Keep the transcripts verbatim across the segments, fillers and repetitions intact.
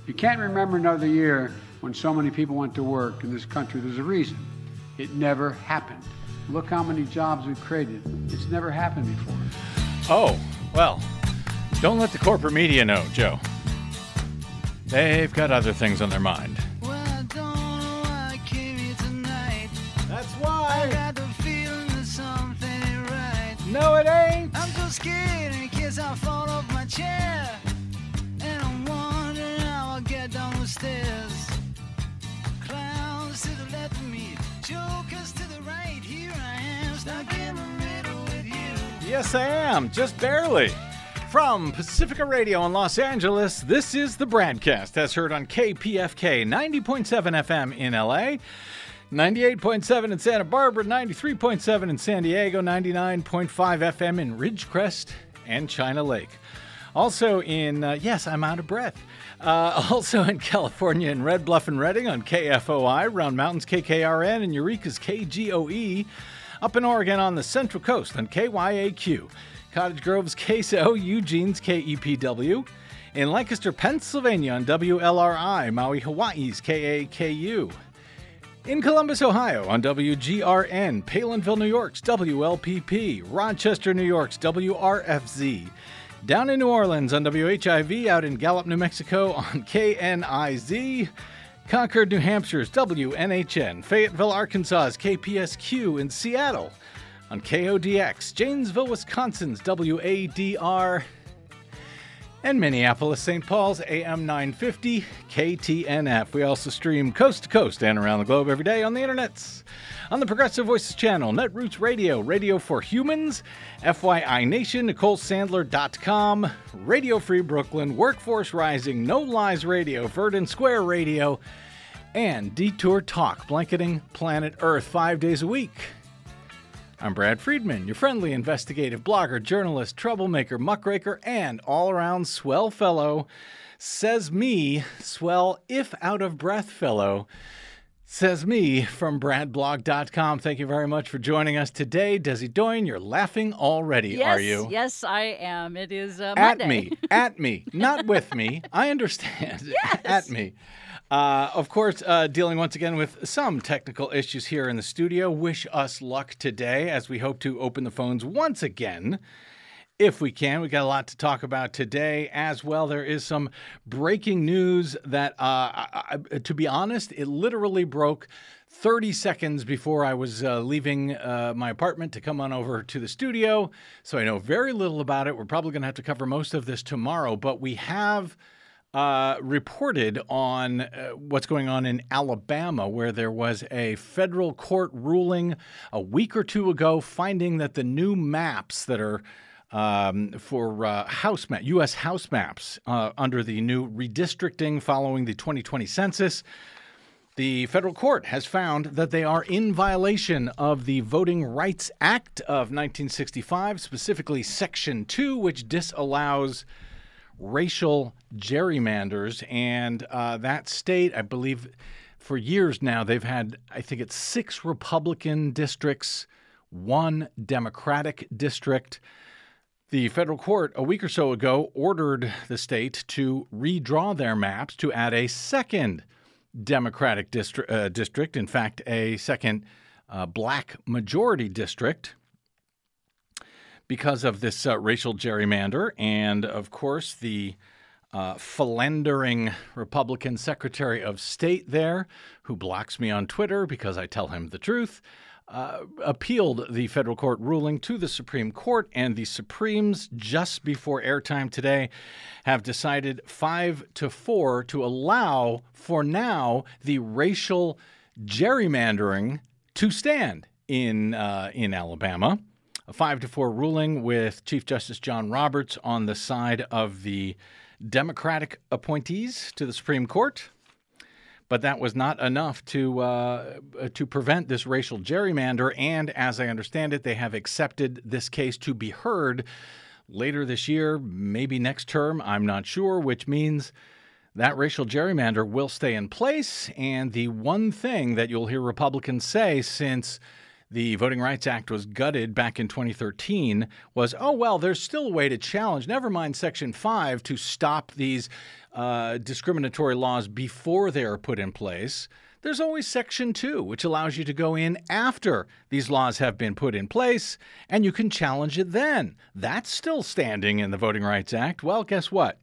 You can't remember another year when so many people went to work in this country. There's a reason. It never happened. Look how many jobs we've created. It's never happened before. Oh, well, don't let the corporate media know, Joe. They've got other things on their mind. Well, I don't know why I came here tonight. That's why. I got the feeling that something ain't right. No, it ain't. I'm so scared in case I fall off my chair. And I'm wondering how I'll get down the stairs. Clowns to the left of me, jokers to the right. Here I am, stuck in the middle with you. Yes, I am. Just barely. From Pacifica Radio in Los Angeles, this is the Bradcast, as heard on K P F K ninety point seven F M in L A, ninety-eight point seven in Santa Barbara, ninety-three point seven in San Diego, ninety-nine point five F M in Ridgecrest and China Lake. Also in, uh, yes, I'm out of breath. Uh, also in California in Red Bluff and Redding on K F O I, Round Mountains K K R N, and Eureka's K G O E. Up in Oregon on the Central Coast on K Y A Q. Cottage Grove's K S O, Eugene's K E P W. In Lancaster, Pennsylvania on W L R I, Maui, Hawaii's K A K U. In Columbus, Ohio on W G R N, Palinville, New York's W L P P, Rochester, New York's W R F Z. Down in New Orleans on W H I V, out in Gallup, New Mexico on K N I Z. Concord, New Hampshire's W N H N, Fayetteville, Arkansas's K P S Q, in Seattle on K O D X, Janesville, Wisconsin's W A D R, and Minneapolis, Saint Paul's A M nine fifty K T N F. We also stream coast to coast and around the globe every day on the internets. On the Progressive Voices channel, Netroots Radio, Radio for Humans, F Y I Nation, Nicole Sandler dot com, Radio Free Brooklyn, Workforce Rising, No Lies Radio, Verdant Square Radio, and Detour Talk, blanketing planet Earth five days a week. I'm Brad Friedman, your friendly investigative blogger, journalist, troublemaker, muckraker, and all-around swell fellow. Says me, swell if out of breath fellow. Says me from brad blog dot com. Thank you very much for joining us today. Desi Doyen, you're laughing already, yes, are you? Yes, I am. It is uh, At Monday. me. At me. Not with me. I understand. Yes. At me. Uh, of course, uh, dealing once again with some technical issues here in the studio. Wish us luck today as we hope to open the phones once again. If we can, we got a lot to talk about today as well. There is some breaking news that, uh, I, I, to be honest, it literally broke thirty seconds before I was uh, leaving uh, my apartment to come on over to the studio. So I know very little about it. We're probably going to have to cover most of this tomorrow, but we have uh, reported on uh, what's going on in Alabama, where there was a federal court ruling a week or two ago finding that the new maps that are Um, for uh, house map, U S house maps uh, under the new redistricting following the twenty twenty census. The federal court has found that they are in violation of the Voting Rights Act of nineteen sixty-five, specifically Section two, which disallows racial gerrymanders. And uh, that state, I believe, for years now, they've had, I think it's six Republican districts, one Democratic district. The federal court a week or so ago ordered the state to redraw their maps to add a second Democratic distri- uh, district, in fact, a second uh, black majority district, because of this uh, racial gerrymander. And, of course, the uh, philandering Republican Secretary of State there, who blocks me on Twitter because I tell him the truth, Uh, appealed the federal court ruling to the Supreme Court, and the Supremes, just before airtime today, have decided five to four to allow, for now, the racial gerrymandering to stand in uh, in Alabama. A five to four ruling with Chief Justice John Roberts on the side of the Democratic appointees to the Supreme Court. But that was not enough to uh, to prevent this racial gerrymander. And as I understand it, they have accepted this case to be heard later this year, maybe next term, I'm not sure, which means that racial gerrymander will stay in place. And the one thing that you'll hear Republicans say since the Voting Rights Act was gutted back in twenty thirteen was, oh, well, there's still a way to challenge, never mind Section five, to stop these uh, discriminatory laws before they are put in place. There's always Section two, which allows you to go in after these laws have been put in place, and you can challenge it then. That's still standing in the Voting Rights Act. Well, guess what?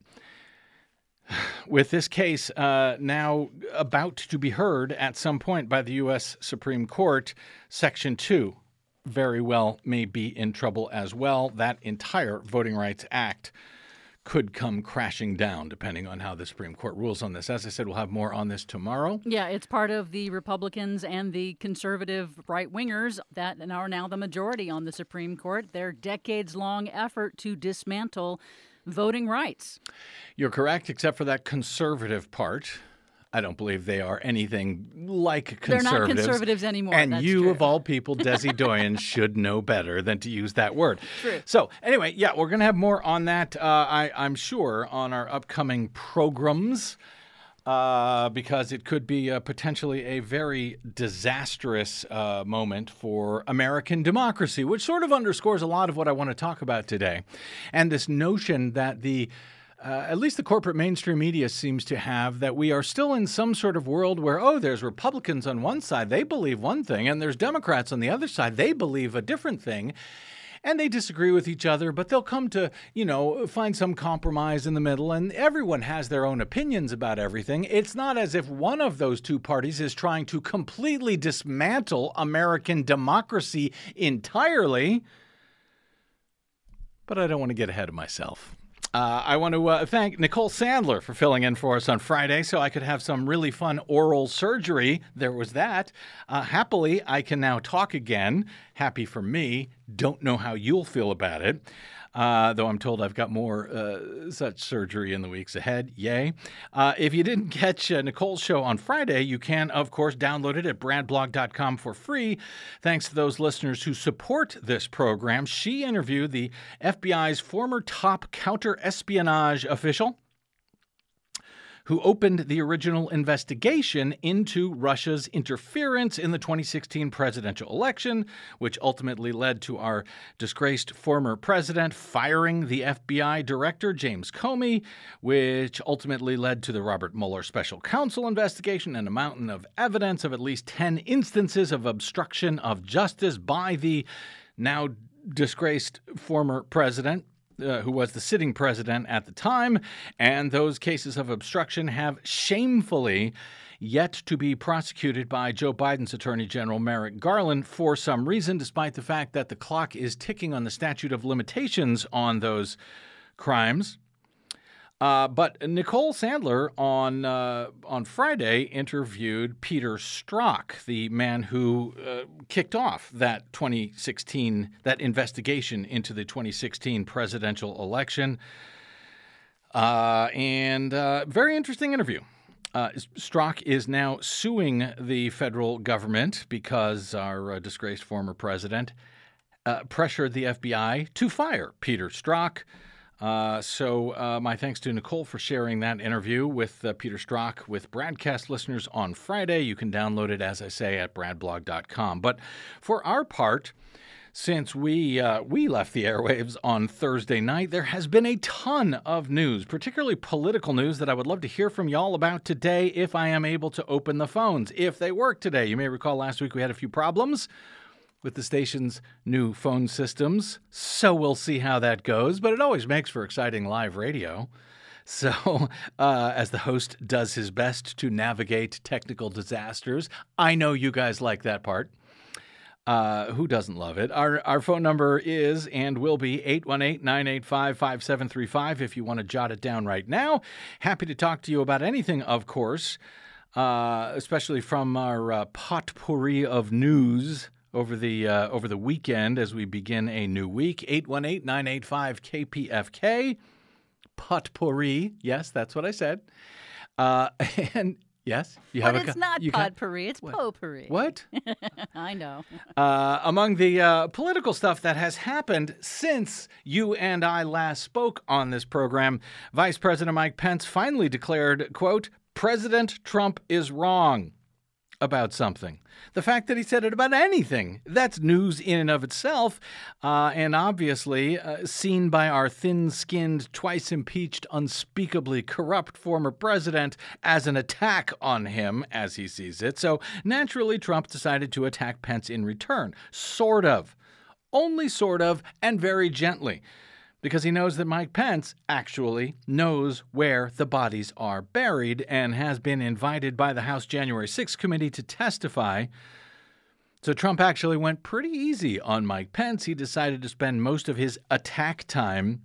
With this case uh, now about to be heard at some point by the U S Supreme Court, Section two very well may be in trouble as well. That entire Voting Rights Act could come crashing down, depending on how the Supreme Court rules on this. As I said, we'll have more on this tomorrow. Yeah, it's part of the Republicans and the conservative right-wingers that are now the majority on the Supreme Court. Their decades-long effort to dismantle voting rights. You're correct, except for that conservative part. I don't believe they are anything like conservatives. They're not conservatives anymore. And That's you, true. of all people, Desi Doyen, should know better than to use that word. True. So anyway, yeah, we're going to have more on that, uh, I, I'm sure, on our upcoming programs. Uh, because it could be uh, potentially a very disastrous uh, moment for American democracy, which sort of underscores a lot of what I want to talk about today. And this notion that the, uh, at least the corporate mainstream media seems to have, that we are still in some sort of world where, oh, there's Republicans on one side, they believe one thing, and there's Democrats on the other side, they believe a different thing. And they disagree with each other, but they'll come to, you know, find some compromise in the middle, and everyone has their own opinions about everything. It's not as if one of those two parties is trying to completely dismantle American democracy entirely. But I don't want to get ahead of myself. Uh, I want to uh, thank Nicole Sandler for filling in for us on Friday so I could have some really fun oral surgery. There was that. Uh, happily, I can now talk again. Happy for me. Don't know how you'll feel about it. Uh, though I'm told I've got more uh, such surgery in the weeks ahead. Yay. Uh, if you didn't catch uh, Nicole's show on Friday, you can, of course, download it at brad blog dot com for free. Thanks to those listeners who support this program. She interviewed the F B I's former top counter-espionage official, who opened the original investigation into Russia's interference in the twenty sixteen presidential election, which ultimately led to our disgraced former president firing the F B I director, James Comey, which ultimately led to the Robert Mueller special counsel investigation and a mountain of evidence of at least ten instances of obstruction of justice by the now disgraced former president. Uh, who was the sitting president at the time, and those cases of obstruction have shamefully yet to be prosecuted by Joe Biden's Attorney General Merrick Garland for some reason, despite the fact that the clock is ticking on the statute of limitations on those crimes. Uh, but Nicole Sandler on uh, on Friday interviewed Peter Strzok, the man who uh, kicked off that twenty sixteen that investigation into the twenty sixteen presidential election, uh, and uh, very interesting interview. Uh, Strzok is now suing the federal government because our uh, disgraced former president uh, pressured the F B I to fire Peter Strzok. Uh, so uh, my thanks to Nicole for sharing that interview with uh, Peter Strzok with Bradcast listeners on Friday. You can download it, as I say, at brad blog dot com. But for our part, since we uh, we left the airwaves on Thursday night, there has been a ton of news, particularly political news, that I would love to hear from y'all about today if I am able to open the phones, if they work today. You may recall last week we had a few problems with the station's new phone systems, so we'll see how that goes. But it always makes for exciting live radio. So uh, as the host does his best to navigate technical disasters, I know you guys like that part. Uh, who doesn't love it? Our our phone number is and will be eight one eight, nine eight five, five seven three five if you want to jot it down right now. Happy to talk to you about anything, of course, uh, especially from our uh, potpourri of news over the uh, over the weekend as we begin a new week. eight one eight, nine eight five, K P F K. Potpourri. Yes, that's what I said. Uh, and yes, you but have a... it's not you potpourri, it's what? potpourri. What? I know. Uh, among the uh, political stuff that has happened since you and I last spoke on this program, Vice President Mike Pence finally declared, quote, President Trump is wrong. about something. The fact that he said it about anything, that's news in and of itself, uh, and obviously uh, seen by our thin-skinned, twice-impeached, unspeakably corrupt former president as an attack on him, as he sees it. So naturally, Trump decided to attack Pence in return. Sort of. Only sort of, and very gently. Because he knows that Mike Pence actually knows where the bodies are buried and has been invited by the House January sixth committee to testify. So Trump actually went pretty easy on Mike Pence. He decided to spend most of his attack time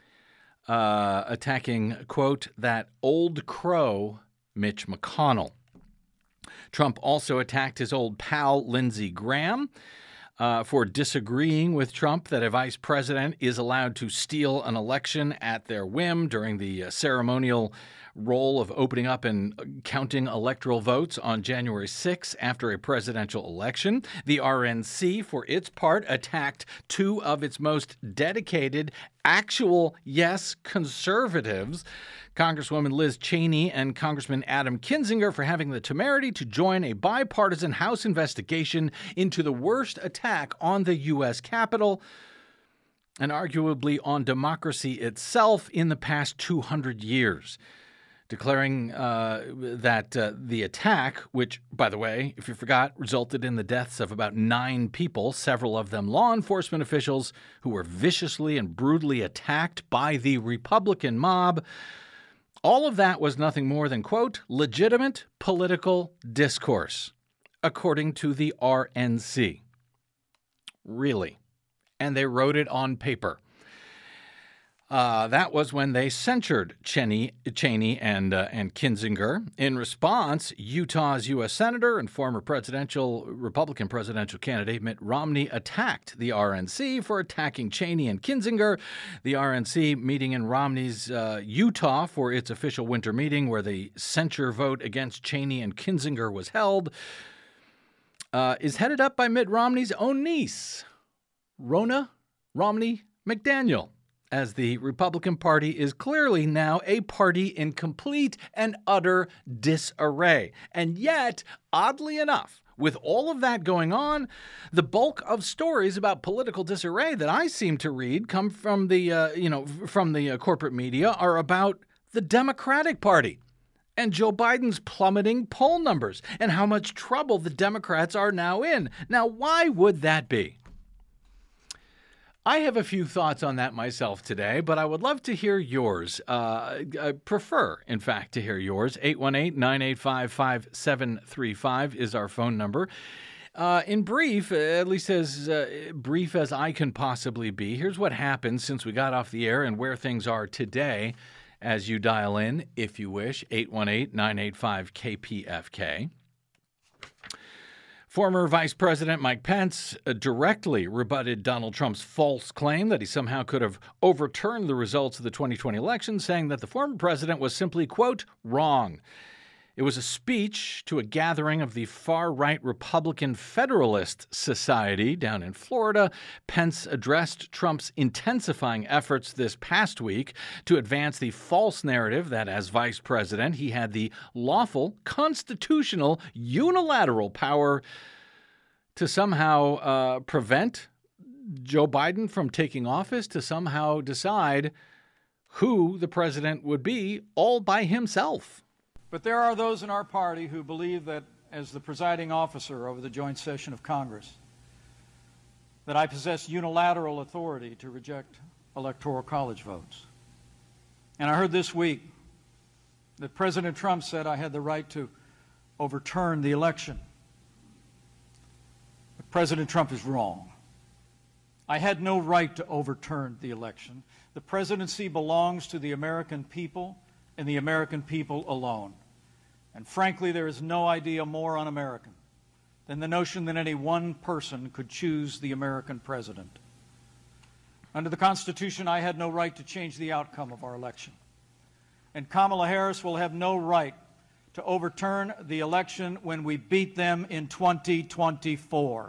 uh, attacking, quote, that old crow, Mitch McConnell. Trump also attacked his old pal, Lindsey Graham, Uh, for disagreeing with Trump that a vice president is allowed to steal an election at their whim during the uh, ceremonial role of opening up and counting electoral votes on January sixth after a presidential election. The R N C, for its part, attacked two of its most dedicated, actual, yes, conservatives, Congresswoman Liz Cheney and Congressman Adam Kinzinger, for having the temerity to join a bipartisan House investigation into the worst attack on the U S Capitol and arguably on democracy itself in the past two hundred years, declaring uh, that uh, the attack, which, by the way, if you forgot, resulted in the deaths of about nine people, several of them law enforcement officials who were viciously and brutally attacked by the Republican mob. All of that was nothing more than, quote, legitimate political discourse, according to the R N C. Really. And they wrote it on paper. Uh, that was when they censured Cheney, Cheney and uh, and Kinzinger. In response, Utah's U S Senator and former presidential Republican presidential candidate Mitt Romney attacked the R N C for attacking Cheney and Kinzinger. The R N C meeting in Romney's uh, Utah for its official winter meeting, where the censure vote against Cheney and Kinzinger was held, uh, is headed up by Mitt Romney's own niece, Ronna Romney McDaniel, as the Republican Party is clearly now a party in complete and utter disarray. And yet, oddly enough, with all of that going on, the bulk of stories about political disarray that I seem to read come from the, uh, you know, from the uh, corporate media are about the Democratic Party and Joe Biden's plummeting poll numbers and how much trouble the Democrats are now in. Now, why would that be? I have a few thoughts on that myself today, but I would love to hear yours. Uh, I prefer, in fact, to hear yours. eight one eight, nine eight five, five seven three five is our phone number. Uh, in brief, at least as uh, brief as I can possibly be, here's what happened since we got off the air and where things are today as you dial in, if you wish, eight one eight, nine eight five, K P F K. Former Vice President Mike Pence directly rebutted Donald Trump's false claim that he somehow could have overturned the results of the twenty twenty election, saying that the former president was simply, quote, wrong. It was a speech to a gathering of the far-right Republican Federalist Society down in Florida. Pence addressed Trump's intensifying efforts this past week to advance the false narrative that as vice president, he had the lawful, constitutional, unilateral power to somehow uh, prevent Joe Biden from taking office, to somehow decide who the president would be all by himself. But there are those in our party who believe that, as the presiding officer over the joint session of Congress, that I possess unilateral authority to reject electoral college votes. And I heard this week that President Trump said I had the right to overturn the election. But President Trump is wrong. I had no right to overturn the election. The presidency belongs to the American people and the American people alone. And frankly, there is no idea more un-American than the notion that any one person could choose the American president. Under the Constitution, I had no right to change the outcome of our election. And Kamala Harris will have no right to overturn the election when we beat them in twenty twenty-four.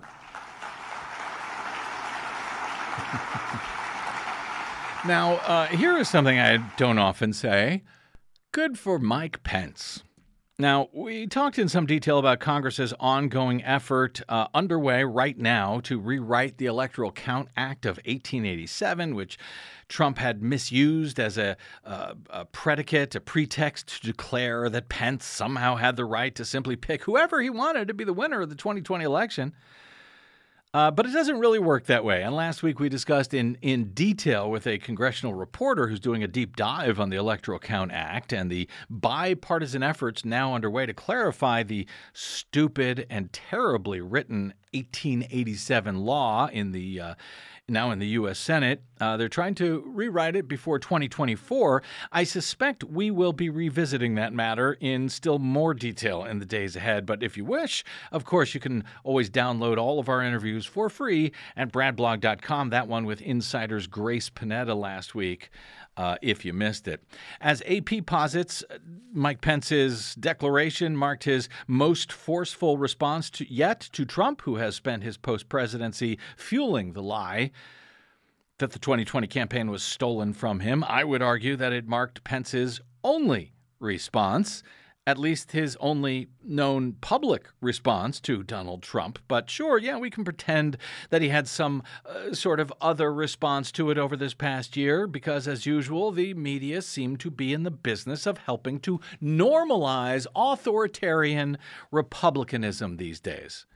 Now, uh, here is something I don't often say. Good for Mike Pence. Now, we talked in some detail about Congress's ongoing effort uh, underway right now to rewrite the Electoral Count Act of eighteen eighty-seven, which Trump had misused as a, uh, a predicate, a pretext to declare that Pence somehow had the right to simply pick whoever he wanted to be the winner of the twenty twenty election. Uh, but it doesn't really work that way. And last week we discussed in, in detail with a congressional reporter who's doing a deep dive on the Electoral Count Act and the bipartisan efforts now underway to clarify the stupid and terribly written eighteen eighty-seven law in the uh, now in the U S Senate. Uh, they're trying to rewrite it before twenty twenty-four. I suspect we will be revisiting that matter in still more detail in the days ahead. But if you wish, of course, you can always download all of our interviews for free at brad blog dot com. That one with Insider's Grace Panetta last week, uh, if you missed it. As A P posits, Mike Pence's declaration marked his most forceful response to, yet to Trump, who has spent his post-presidency fueling the lie that the twenty twenty campaign was stolen from him. I would argue that it marked Pence's only response, at least his only known public response to Donald Trump. But sure, yeah, we can pretend that he had some uh, sort of other response to it over this past year, because as usual, the media seem to be in the business of helping to normalize authoritarian republicanism these days.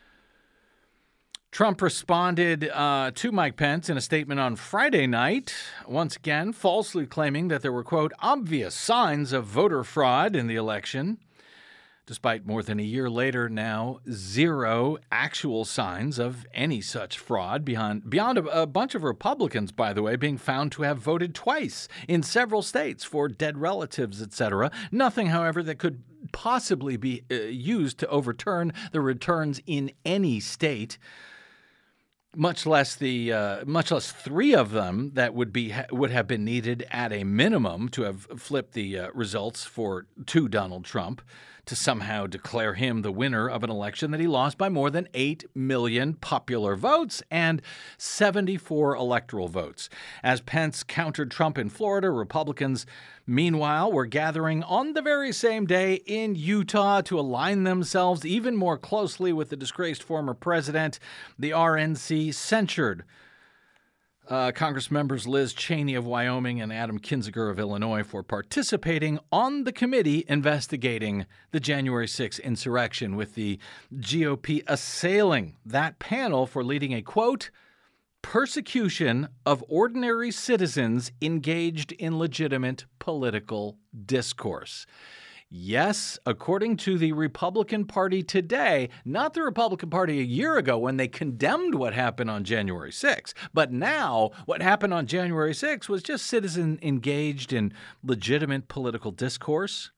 Trump responded uh, to Mike Pence in a statement on Friday night, once again falsely claiming that there were, quote, obvious signs of voter fraud in the election. Despite more than a year later now, zero actual signs of any such fraud, beyond, beyond a, a bunch of Republicans, by the way, being found to have voted twice in several states for dead relatives, et cetera. Nothing, however, that could possibly be uh, used to overturn the returns in any state. Much less the uh, much less three of them that would be would have been needed at a minimum to have flipped the uh, results for to Donald Trump to somehow declare him the winner of an election that he lost by more than eight million popular votes and seventy-four electoral votes. As Pence countered Trump in Florida, Republicans, meanwhile, were gathering on the very same day in Utah to align themselves even more closely with the disgraced former president. The R N C censured Uh, Congress members Liz Cheney of Wyoming and Adam Kinzinger of Illinois for participating on the committee investigating the January sixth insurrection, with the G O P assailing that panel for leading a, quote, persecution of ordinary citizens engaged in legitimate political discourse. Yes, according to the Republican Party today, not the Republican Party a year ago when they condemned what happened on January sixth. But now what happened on January sixth was just citizens engaged in legitimate political discourse.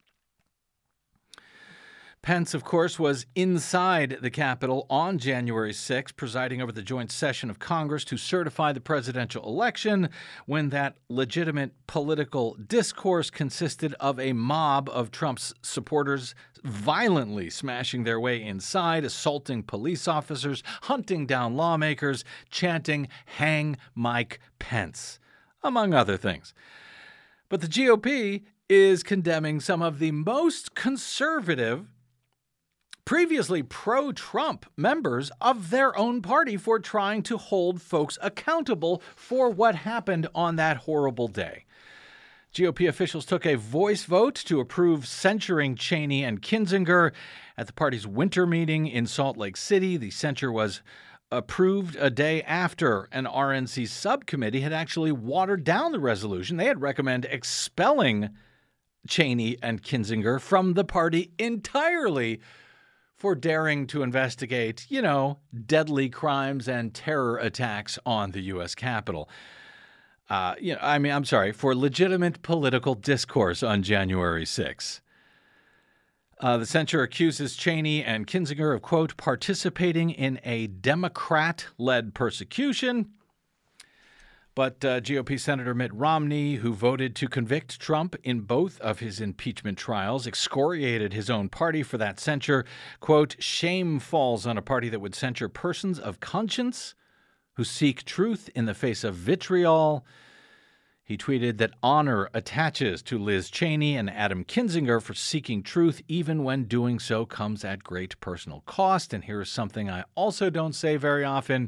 Pence, of course, was inside the Capitol on January sixth, presiding over the joint session of Congress to certify the presidential election, when that legitimate political discourse consisted of a mob of Trump's supporters violently smashing their way inside, assaulting police officers, hunting down lawmakers, chanting, "Hang Mike Pence," among other things. But the G O P is condemning some of the most conservative, previously pro-Trump members of their own party for trying to hold folks accountable for what happened on that horrible day. G O P officials took a voice vote to approve censuring Cheney and Kinzinger at the party's winter meeting in Salt Lake City. The censure was approved a day after an R N C subcommittee had actually watered down the resolution. They had recommended expelling Cheney and Kinzinger from the party entirely for daring to investigate, you know, deadly crimes and terror attacks on the U S Capitol. Uh, you know, I mean, I'm sorry, for legitimate political discourse on January sixth. Uh, the censure accuses Cheney and Kinzinger of, quote, participating in a Democrat-led persecution. But uh, G O P Senator Mitt Romney, who voted to convict Trump in both of his impeachment trials, excoriated his own party for that censure. Quote, shame falls on a party that would censure persons of conscience who seek truth in the face of vitriol. He tweeted that honor attaches to Liz Cheney and Adam Kinzinger for seeking truth, even when doing so comes at great personal cost. And here's something I also don't say very often.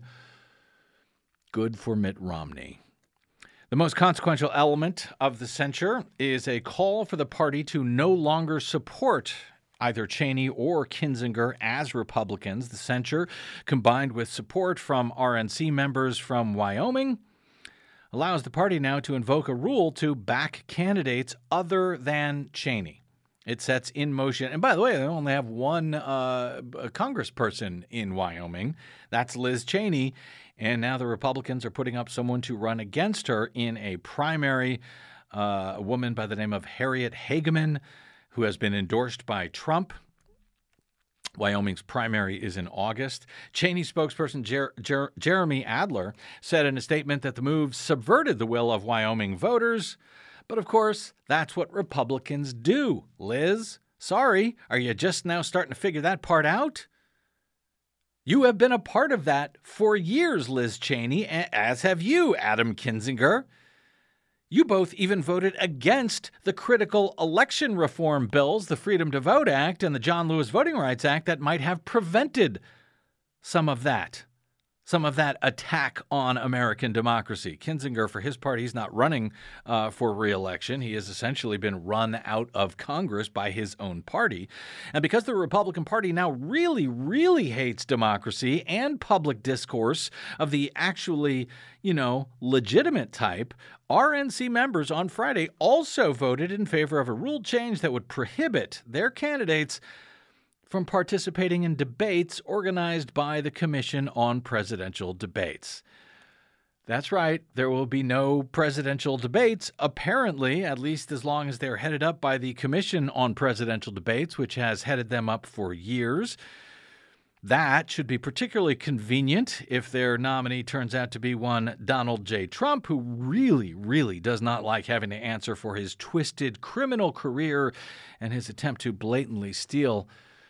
Good for Mitt Romney. The most consequential element of the censure is a call for the party to no longer support either Cheney or Kinzinger as Republicans. The censure, combined with support from R N C members from Wyoming, allows the party now to invoke a rule to back candidates other than Cheney. It sets in motion, and by the way, they only have one uh, congressperson in Wyoming. That's Liz Cheney, and now the Republicans are putting up someone to run against her in a primary, uh, a woman by the name of Harriet Hageman, who has been endorsed by Trump. Wyoming's primary is in August. Cheney spokesperson Jer- Jer- Jeremy Adler said in a statement that the move subverted the will of Wyoming voters. But of course, that's what Republicans do, Liz. Sorry, are you just now starting to figure that part out? You have been a part of that for years, Liz Cheney, as have you, Adam Kinzinger. You both even voted against the critical election reform bills, the Freedom to Vote Act and the John Lewis Voting Rights Act, that might have prevented some of that, some of that attack on American democracy. Kinzinger, for his part, he's not running uh, for re-election. He has essentially been run out of Congress by his own party. And because the Republican Party now really, really hates democracy and public discourse of the actually, you know, legitimate type, R N C members on Friday also voted in favor of a rule change that would prohibit their candidates from participating in debates organized by the Commission on Presidential Debates. That's right, there will be no presidential debates, apparently, at least as long as they're headed up by the Commission on Presidential Debates, which has headed them up for years. That should be particularly convenient if their nominee turns out to be one Donald J. Trump, who really, really does not like having to answer for his twisted criminal career and his attempt to blatantly steal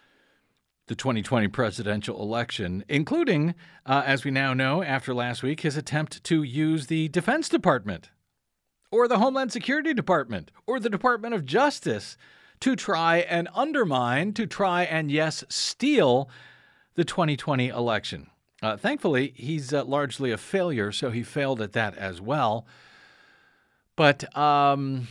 the twenty twenty presidential election, including, uh, as we now know after last week, his attempt to use the Defense Department or the Homeland Security Department or the Department of Justice to try and undermine, to try and, yes, steal the twenty twenty election. Uh, thankfully, he's uh, largely a failure, so he failed at that as well. But um,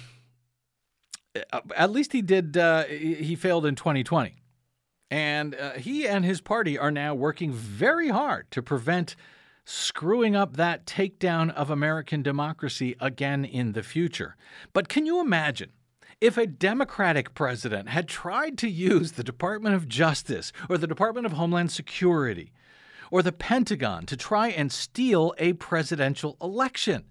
at least he did, uh, he failed in twenty twenty. And uh, he and his party are now working very hard to prevent screwing up that takedown of American democracy again in the future. But can you imagine if a Democratic president had tried to use the Department of Justice or the Department of Homeland Security or the Pentagon to try and steal a presidential election?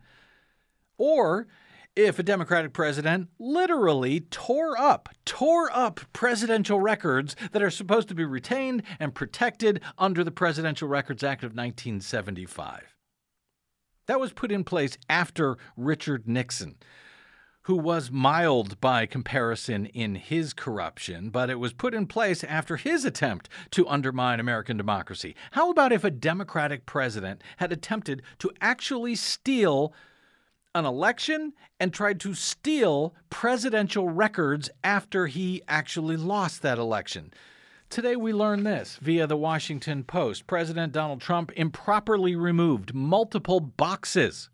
Or if a Democratic president literally tore up, tore up presidential records that are supposed to be retained and protected under the Presidential Records Act of nineteen seventy-five. That was put in place after Richard Nixon, who was mild by comparison in his corruption, but it was put in place after his attempt to undermine American democracy. How about if a Democratic president had attempted to actually steal an election and tried to steal presidential records after he actually lost that election? Today we learn this via the Washington Post. President Donald Trump improperly removed multiple boxes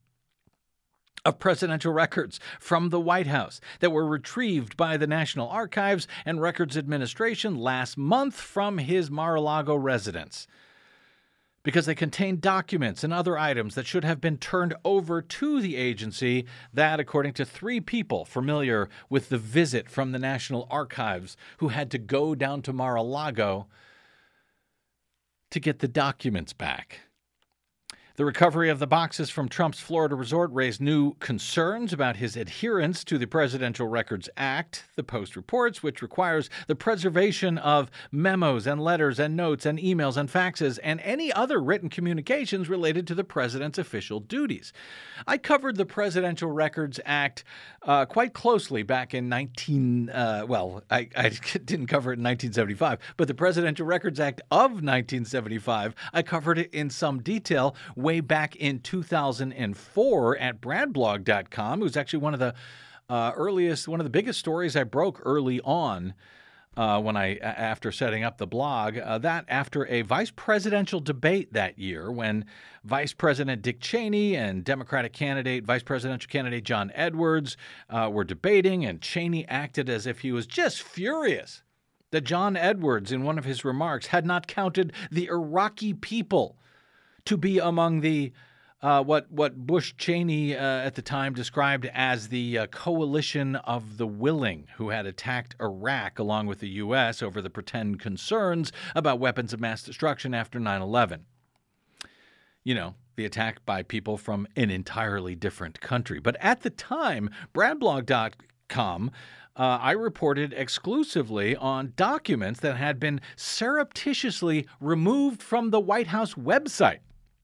of presidential records from the White House that were retrieved by the National Archives and Records Administration last month from his Mar-a-Lago residence, because they contained documents and other items that should have been turned over to the agency that, according to three people familiar with the visit from the National Archives who had to go down to Mar-a-Lago to get the documents back. The recovery of the boxes from Trump's Florida resort raised new concerns about his adherence to the Presidential Records Act, the Post reports, which requires the preservation of memos and letters and notes and emails and faxes and any other written communications related to the president's official duties. I covered the Presidential Records Act uh, quite closely back in nineteen, uh, well, I, I didn't cover it in nineteen seventy-five, but the Presidential Records Act of nineteen seventy-five, I covered it in some detail when way back in two thousand four at bradblog dot com. It was actually one of the uh, earliest, one of the biggest stories I broke early on uh, when I, after setting up the blog. Uh, that after a vice presidential debate that year when Vice President Dick Cheney and Democratic candidate, Vice Presidential candidate John Edwards uh, were debating, and Cheney acted as if he was just furious that John Edwards, in one of his remarks, had not counted the Iraqi people to be among the uh, what what Bush Cheney uh, at the time described as the uh, coalition of the willing, who had attacked Iraq along with the U S over the pretend concerns about weapons of mass destruction after nine eleven. You know, the attack by people from an entirely different country. But at the time, bradblog dot com Uh, I reported exclusively on documents that had been surreptitiously removed from the White House website,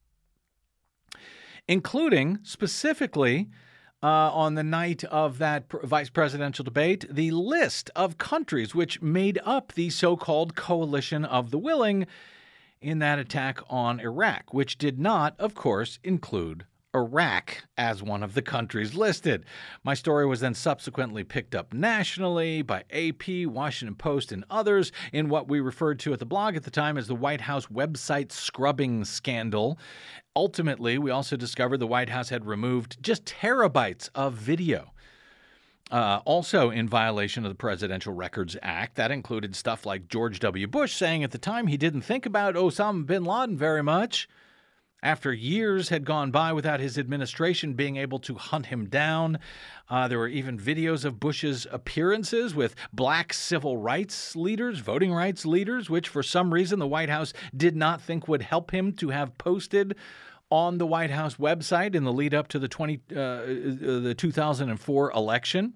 including specifically uh, on the night of that pr- vice presidential debate, the list of countries which made up the so-called coalition of the willing in that attack on Iraq, which did not, of course, include Iraq as one of the countries listed. My story was then subsequently picked up nationally by A P, Washington Post, and others in what we referred to at the blog at the time as the White House website scrubbing scandal. Ultimately, we also discovered the White House had removed just terabytes of video. Uh, also in violation of the Presidential Records Act. That included stuff like George W. Bush saying at the time he didn't think about Osama bin Laden very much, after years had gone by without his administration being able to hunt him down. Uh, there were even videos of Bush's appearances with black civil rights leaders, voting rights leaders, which for some reason the White House did not think would help him to have posted on the White House website in the lead up to the twenty uh, the two thousand four election.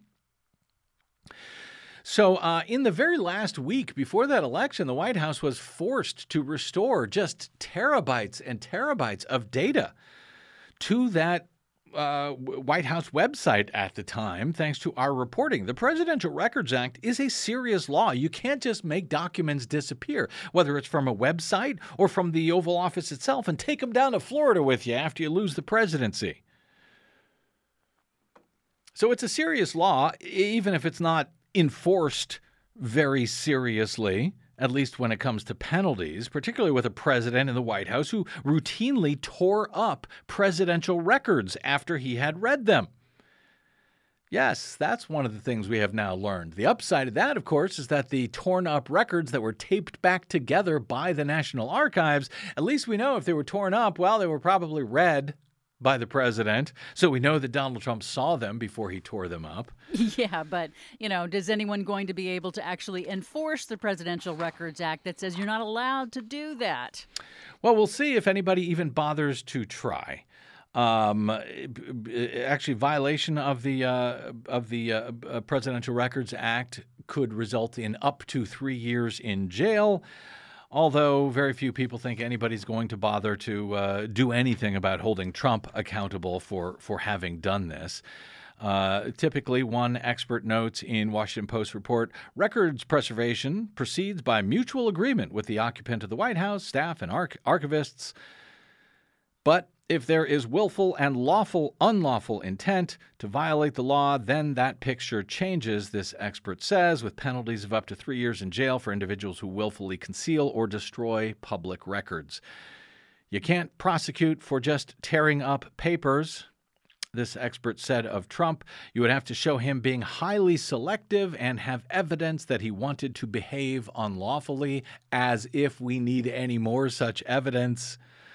So uh, in the very last week before that election, the White House was forced to restore just terabytes and terabytes of data to that uh, White House website at the time, thanks to our reporting. The Presidential Records Act is a serious law. You can't just make documents disappear, whether it's from a website or from the Oval Office itself, and take them down to Florida with you after you lose the presidency. So it's a serious law, even if it's not enforced very seriously, at least when it comes to penalties, particularly with a president in the White House who routinely tore up presidential records after he had read them. Yes, that's one of the things we have now learned. The upside of that, of course, is that the torn up records that were taped back together by the National Archives, at least we know if they were torn up, well, they were probably read by the president, so we know that Donald Trump saw them before he tore them up. Yeah, but, you know, is anyone going to be able to actually enforce the Presidential Records Act that says you're not allowed to do that? Well, we'll see if anybody even bothers to try. Um, actually, violation of the uh, of the uh, Presidential Records Act could result in up to three years in jail. Although very few people think anybody's going to bother to uh, do anything about holding Trump accountable for, for having done this. Uh, typically, one expert notes in Washington Post report, records preservation proceeds by mutual agreement with the occupant of the White House, staff, and arch- archivists. But if there is willful and lawful, unlawful intent to violate the law, then that picture changes, this expert says, with penalties of up to three years in jail for individuals who willfully conceal or destroy public records. You can't prosecute for just tearing up papers, this expert said of Trump. You would have to show him being highly selective and have evidence that he wanted to behave unlawfully, as if we need any more such evidence.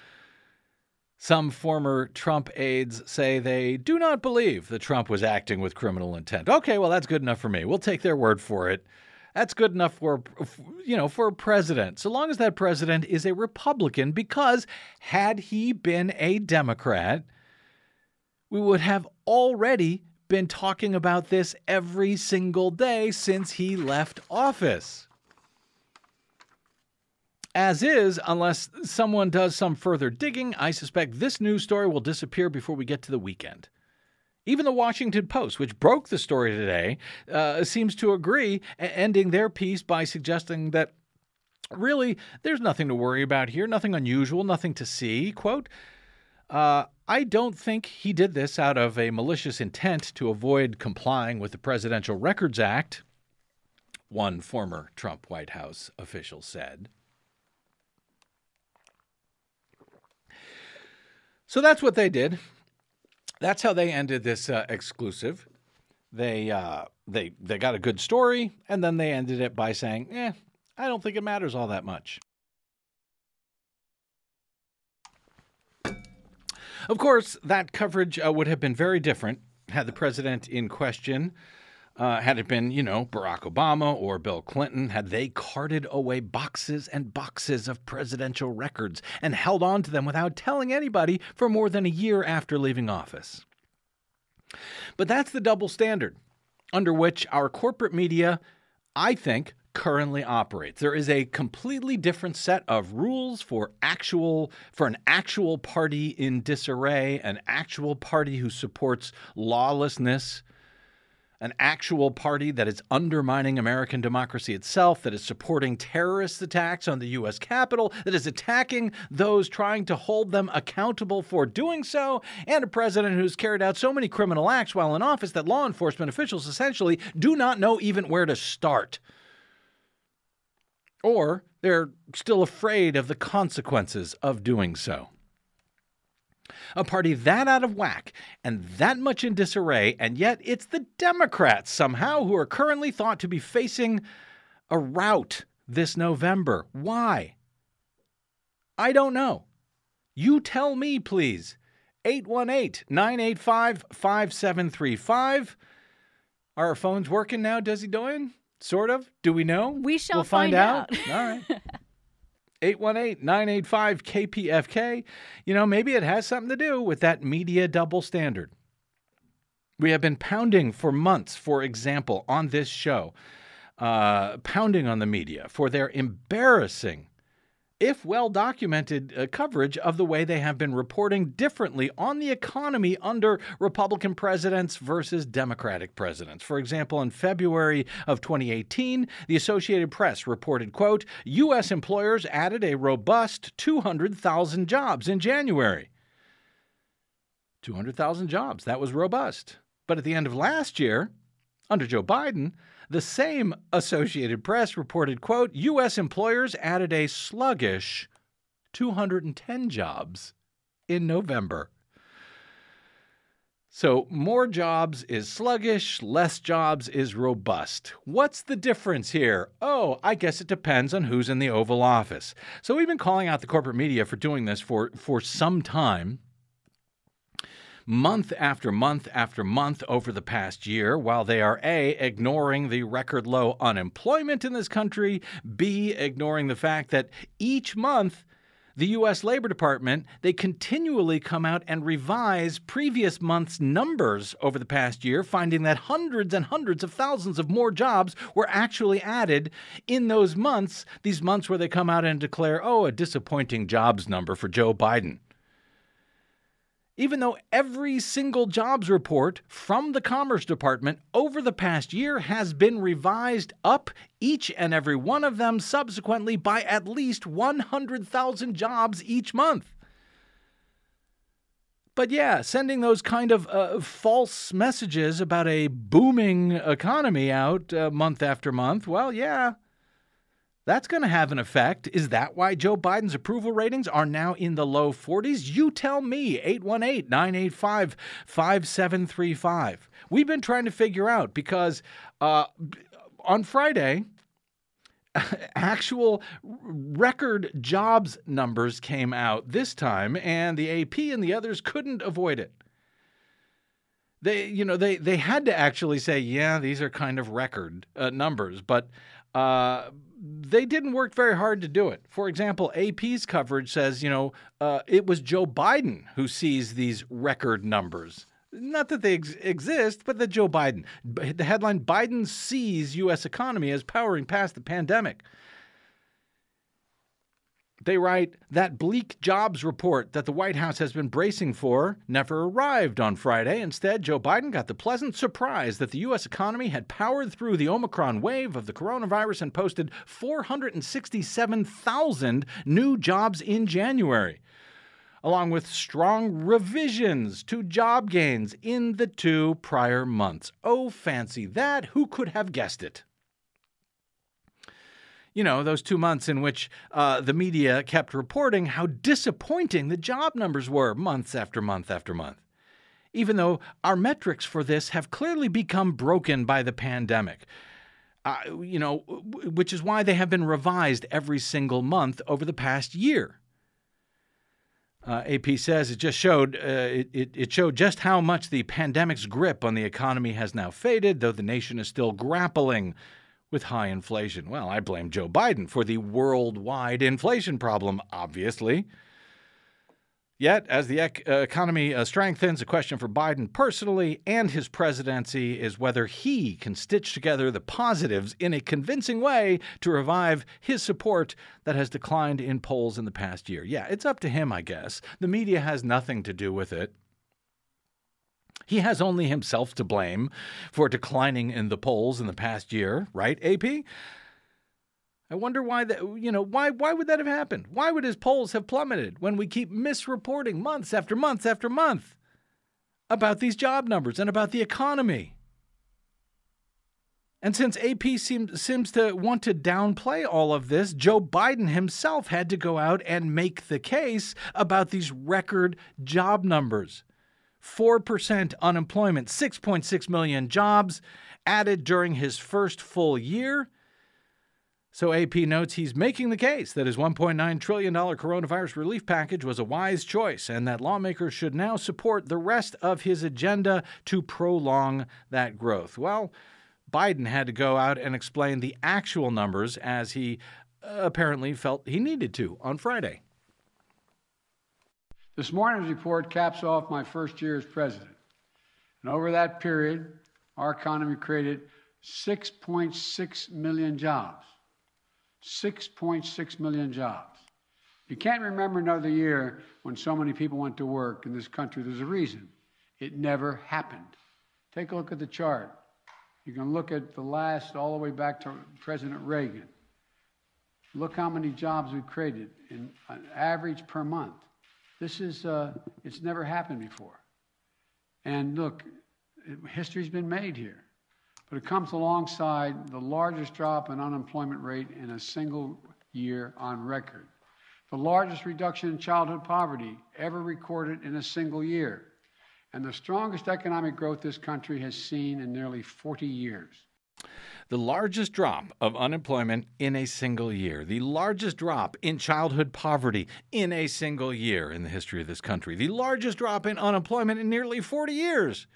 Some former Trump aides say they do not believe that Trump was acting with criminal intent. Okay, well, that's good enough for me. We'll take their word for it. That's good enough for, you know, for a president, so long as that president is a Republican, because had he been a Democrat, we would have already been talking about this every single day since he left office. As is, unless someone does some further digging, I suspect this news story will disappear before we get to the weekend. Even the Washington Post, which broke the story today, uh, seems to agree, ending their piece by suggesting that really there's nothing to worry about here, nothing unusual, nothing to see. Quote, Uh, I don't think he did this out of a malicious intent to avoid complying with the Presidential Records Act, one former Trump White House official said. So that's what they did. That's how they ended this uh, exclusive. They uh, they they got a good story, and then they ended it by saying, eh, I don't think it matters all that much. Of course, that coverage uh, would have been very different had the president in question, uh, had it been, you know, Barack Obama or Bill Clinton, had they carted away boxes and boxes of presidential records and held on to them without telling anybody for more than a year after leaving office. But that's the double standard under which our corporate media, I think, currently operates. There is a completely different set of rules for actual for an actual party in disarray, an actual party who supports lawlessness, an actual party that is undermining American democracy itself, that is supporting terrorist attacks on the U S Capitol, that is attacking those trying to hold them accountable for doing so, and a president who's carried out so many criminal acts while in office that law enforcement officials essentially do not know even where to start. Or they're still afraid of the consequences of doing so. A party that out of whack and that much in disarray, and yet it's the Democrats somehow who are currently thought to be facing a rout this November. Why? I don't know. You tell me, please. eight one eight, nine eight five, five seven three five. Are our phones working now, Desi Doyen? Sort of? Do we know? We shall we'll find, find out. out. All right. eight one eight, nine eight five, K P F K. You know, maybe it has something to do with that media double standard. We have been pounding for months, for example, on this show, uh, pounding on the media for their embarrassing, if well-documented, uh, coverage of the way they have been reporting differently on the economy under Republican presidents versus Democratic presidents. For example, in February of twenty eighteen, the Associated Press reported, quote, U S employers added a robust two hundred thousand jobs in January. two hundred thousand jobs. That was robust. But at the end of last year, under Joe Biden, the same Associated Press reported, quote, U S employers added a sluggish two hundred ten jobs in November. So more jobs is sluggish, less jobs is robust. What's the difference here? Oh, I guess it depends on who's in the Oval Office. So we've been calling out the corporate media for doing this for, for some time. Month after month after month over the past year, while they are A, ignoring the record low unemployment in this country, B, ignoring the fact that each month the U S Labor Department, they continually come out and revise previous month's numbers over the past year, finding that hundreds and hundreds of thousands of more jobs were actually added in those months, these months where they come out and declare, oh, a disappointing jobs number for Joe Biden. Even though every single jobs report from the Commerce Department over the past year has been revised up, each and every one of them subsequently by at least one hundred thousand jobs each month. But yeah, sending those kind of uh, false messages about a booming economy out uh, month after month, well, yeah. That's going to have an effect. Is that why Joe Biden's approval ratings are now in the low forties? You tell me, eight one eight, nine eight five, five seven three five. We've been trying to figure out because uh, on Friday, actual record jobs numbers came out this time, and the A P and the others couldn't avoid it. They, you know, they, they had to actually say, yeah, these are kind of record uh, numbers, but uh, they didn't work very hard to do it. For example, A P's coverage says, you know, uh, it was Joe Biden who sees these record numbers. Not that they ex- exist, but that Joe Biden. The headline, Biden sees U S economy as powering past the pandemic. They write, that bleak jobs report that the White House has been bracing for never arrived on Friday. Instead, Joe Biden got the pleasant surprise that the U S economy had powered through the Omicron wave of the coronavirus and posted four hundred sixty-seven thousand new jobs in January. along with strong revisions to job gains in the two prior months. Oh, fancy that. Who could have guessed it? You know, those two months in which uh, the media kept reporting how disappointing the job numbers were months after month after month, even though our metrics for this have clearly become broken by the pandemic, uh, you know, which is why they have been revised every single month over the past year. Uh, A P says it just showed uh, it, it, it showed just how much the pandemic's grip on the economy has now faded, though the nation is still grappling with high inflation. Well, I blame Joe Biden for the worldwide inflation problem, obviously. Yet, as the ec- uh, economy uh, strengthens, a question for Biden personally and his presidency is whether he can stitch together the positives in a convincing way to revive his support that has declined in polls in the past year. Yeah, it's up to him, I guess. The media has nothing to do with it. He has only himself to blame for declining in the polls in the past year, right, A P? I wonder why that, you know, why why would that have happened? Why would his polls have plummeted when we keep misreporting months after months after month about these job numbers and about the economy? And since A P seems seems to want to downplay all of this, Joe Biden himself had to go out and make the case about these record job numbers. four percent unemployment, six point six million jobs added during his first full year. So A P notes he's making the case that his one point nine trillion dollars coronavirus relief package was a wise choice and that lawmakers should now support the rest of his agenda to prolong that growth. Well, Biden had to go out and explain the actual numbers as he uh, apparently felt he needed to on Friday. This morning's report caps off my first year as president. And over that period, our economy created six point six million jobs. six point six million jobs. You can't remember another year when so many people went to work in this country. There's a reason. It never happened. Take a look at the chart. You can look at the last, all the way back to President Reagan. Look how many jobs we created in an average per month. This is, uh, it's never happened before. And look, history's been made here. But it comes alongside the largest drop in unemployment rate in a single year on record. The largest reduction in childhood poverty ever recorded in a single year. And the strongest economic growth this country has seen in nearly forty years. The largest drop of unemployment in a single year. The largest drop in childhood poverty in a single year in the history of this country. The largest drop in unemployment in nearly forty years.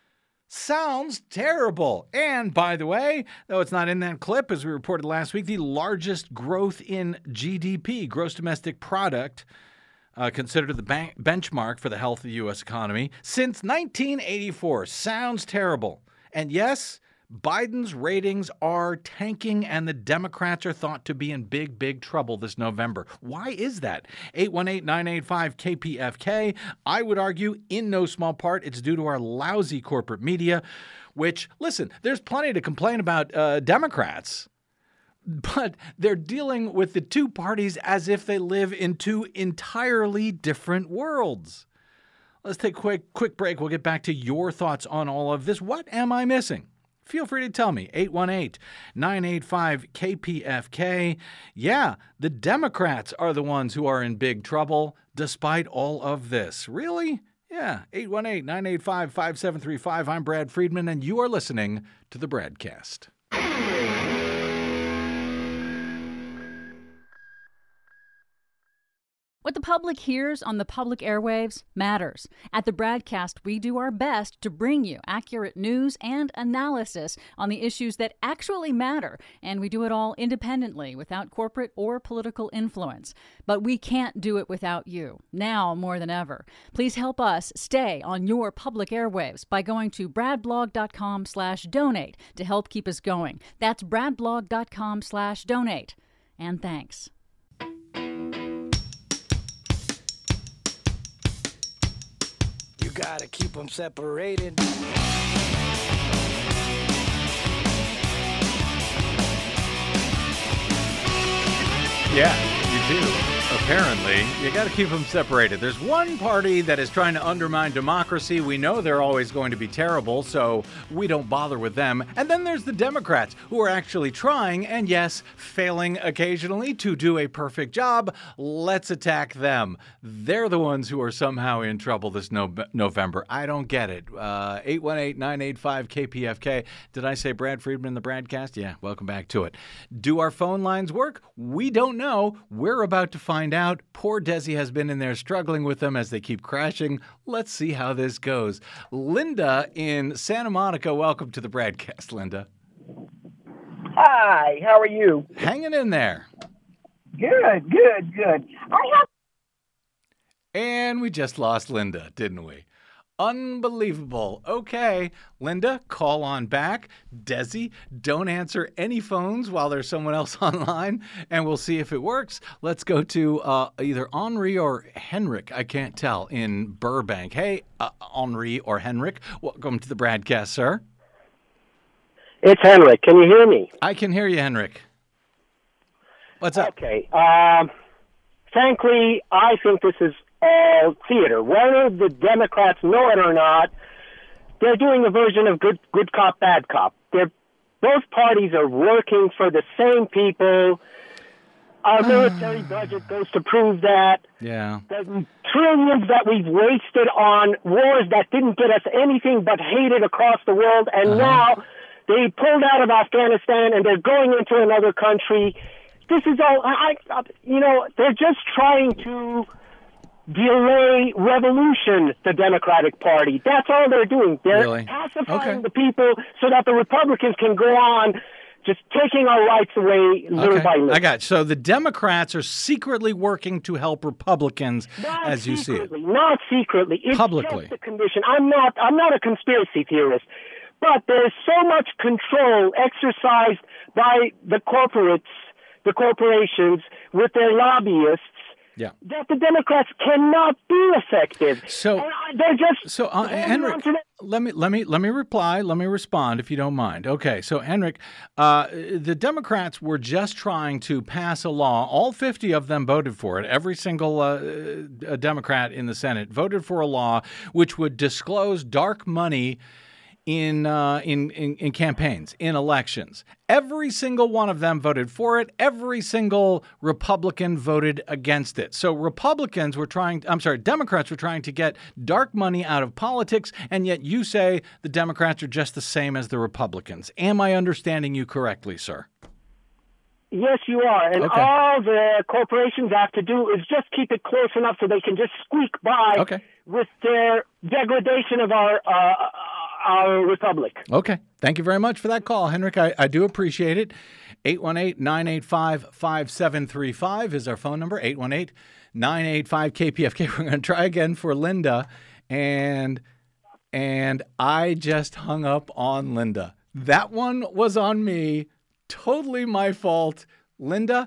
Sounds terrible. And by the way, though it's not in that clip, as we reported last week, the largest growth in G D P, gross domestic product, uh, considered the bank benchmark for the health of the U S economy, since nineteen eighty-four. Sounds terrible. And yes, Biden's ratings are tanking and the Democrats are thought to be in big, big trouble this November. Why is that? eight one eight, nine eight five, K P F K. I would argue in no small part it's due to our lousy corporate media, which, listen, there's plenty to complain about uh, Democrats, but they're dealing with the two parties as if they live in two entirely different worlds. Let's take a quick, quick break. We'll get back to your thoughts on all of this. What am I missing? Feel free to tell me. eight one eight, nine eight five, K P F K. Yeah, the Democrats are the ones who are in big trouble despite all of this. Really? Yeah, eight one eight, nine eight five, five seven three five. I'm Brad Friedman, and you are listening to The Bradcast. What the public hears on the public airwaves matters. At the Bradcast, we do our best to bring you accurate news and analysis on the issues that actually matter, and we do it all independently, without corporate or political influence. But we can't do it without you, now more than ever. Please help us stay on your public airwaves by going to bradblog.com slash donate to help keep us going. That's bradblog.com slash donate. And thanks. Gotta keep them separated. Yeah, you do. Of Apparently, you got to keep them separated. There's one party that is trying to undermine democracy. We know they're always going to be terrible, so we don't bother with them. And then there's the Democrats, who are actually trying, and yes, failing occasionally to do a perfect job. Let's attack them. They're the ones who are somehow in trouble this no- November. I don't get it. Uh, eight one eight, nine eight five, K P F K. Did I say Brad Friedman in the Bradcast? Yeah, welcome back to it. Do our phone lines work? We don't know. We're about to find out. Poor Desi has been in there struggling with them as they keep crashing. Let's see how this goes. Linda in Santa Monica, welcome to the Bradcast, Linda. Hi, how are you? Hanging in there. Good, good, good. I have. And we just lost Linda, didn't we? Unbelievable. Okay, Linda, call on back. Desi, don't answer any phones while there's someone else online, and we'll see if it works. Let's go to uh, either Henri or Henrik, I can't tell, in Burbank. Hey, uh, Henri or Henrik, welcome to the Bradcast, sir. It's Henrik. Can you hear me? I can hear you, Henrik. What's up? Okay. Um, frankly, I think this is all theater. Whether the Democrats know it or not, they're doing a version of good good cop, bad cop. They're, both parties are working for the same people. Our military budget goes to prove that. Yeah. The trillions that we've wasted on wars that didn't get us anything but hated across the world, and Uh-huh. now they pulled out of Afghanistan and they're going into another country. This is all, I, I, you know, they're just trying to delay revolution, the Democratic Party. That's all they're doing. They're Really? pacifying Okay. the people so that the Republicans can go on just taking our rights away little Okay, by little. I got you. So the Democrats are secretly working to help Republicans, Not as you see it. secretly, Not secretly. It's Publicly. just a condition. I'm not. I'm not a conspiracy theorist, but there's so much control exercised by the corporates, the corporations, with their lobbyists. Yeah. That the Democrats cannot be effective. So- And I- they're just So, uh, holding Henrik, on to the- let me let me let me reply. Let me respond, if you don't mind. Okay. So, Henrik, uh, the Democrats were just trying to pass a law. All fifty of them voted for it. Every single uh, uh, Democrat in the Senate voted for a law which would disclose dark money in, uh, in in in campaigns, in elections. Every single one of them voted for it. Every single Republican voted against it. So Republicans were trying, I'm sorry, Democrats were trying to get dark money out of politics, and yet you say the Democrats are just the same as the Republicans. Am I understanding you correctly, sir? Yes, you are. And Okay. all the corporations have to do is just keep it close enough so they can just squeak by Okay. with their degradation of our uh, our republic. Okay. Thank you very much for that call, Henrik. I, I do appreciate it. eight one eight, nine eight five, five seven three five is our phone number, eight one eight, nine eight five, K P F K. We're going to try again for Linda, and and I just hung up on Linda. That one was on me. Totally my fault. Linda,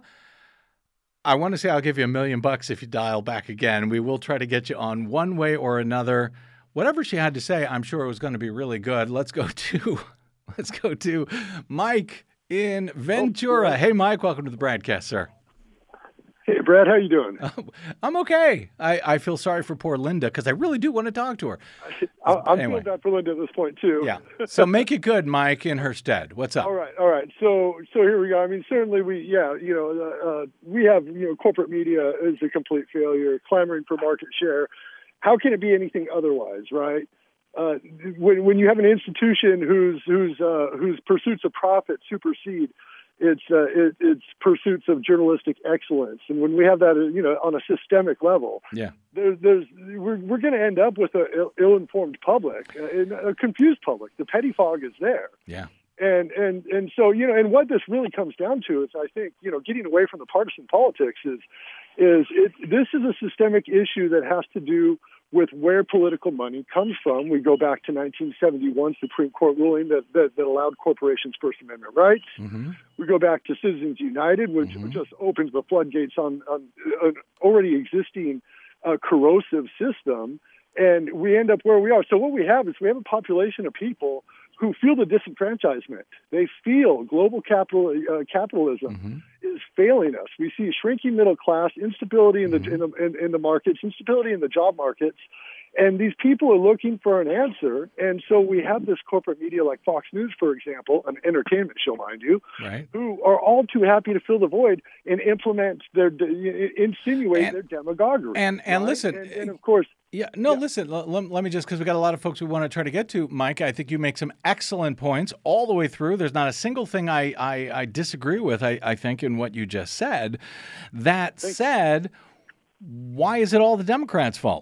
I want to say I'll give you a million bucks if you dial back again. We will try to get you on one way or another. Whatever she had to say, I'm sure it was going to be really good. Let's go to let's go to Mike in Ventura. Hey, Mike, welcome to the Bradcast, sir. Hey, Brad, how you doing? I'm okay. I, I feel sorry for poor Linda because I really do want to talk to her. I- I'm Anyway. feeling bad for Linda at this point too. Yeah. So make it good, Mike, in her stead. What's up? All right, all right. So, so here we go. I mean, certainly we, yeah, you know, uh, uh, we have, you know, corporate media is a complete failure, clamoring for market share. How can it be anything otherwise, right? Uh, when when you have an institution whose whose uh, whose pursuits of profit supersede its uh, it, its pursuits of journalistic excellence, and when we have that, uh, you know, on a systemic level, Yeah. there's, there's we're we're going to end up with a Ill, ill-informed public, a, a confused public. The petty fog is there, Yeah. and and and so you know, and what this really comes down to is, I think, you know, getting away from the partisan politics is is it, this is a systemic issue that has to do with where political money comes from. We go back to nineteen seventy-one Supreme Court ruling that, that, that allowed corporations First Amendment rights. Mm-hmm. We go back to Citizens United, which Mhm. just opens the floodgates on, on an already existing uh, corrosive system. And we end up where we are. So what we have is we have a population of people who feel the disenfranchisement. They feel global capital uh, capitalism Mm-hmm. is is failing us. We see a shrinking middle class, instability in the in the in, in the markets, instability in the job markets, and these people are looking for an answer. And so we have this corporate media like Fox News, for example, an entertainment show, mind you, right, who are all too happy to fill the void and implement their insinuate and, their demagoguery. And and right? listen, and, and of course. Yeah, no, yeah. listen, let, let me just, because we got a lot of folks we want to try to get to, Mike, I think you make some excellent points all the way through. There's not a single thing I, I, I disagree with, I, I think, in what you just said. That Thanks. said, why is it all the Democrats' fault?